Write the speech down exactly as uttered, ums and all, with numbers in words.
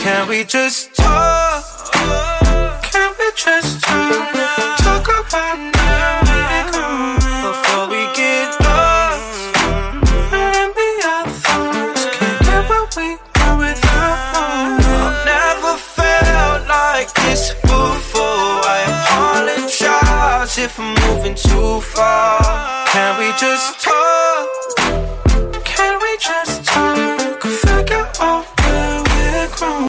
Can we just talk? Can we just talk? Talk about now before we get lost. And be our thoughts. Can't get what we want without. I've never felt like this before. I apologize if I'm moving too far. Can we just talk?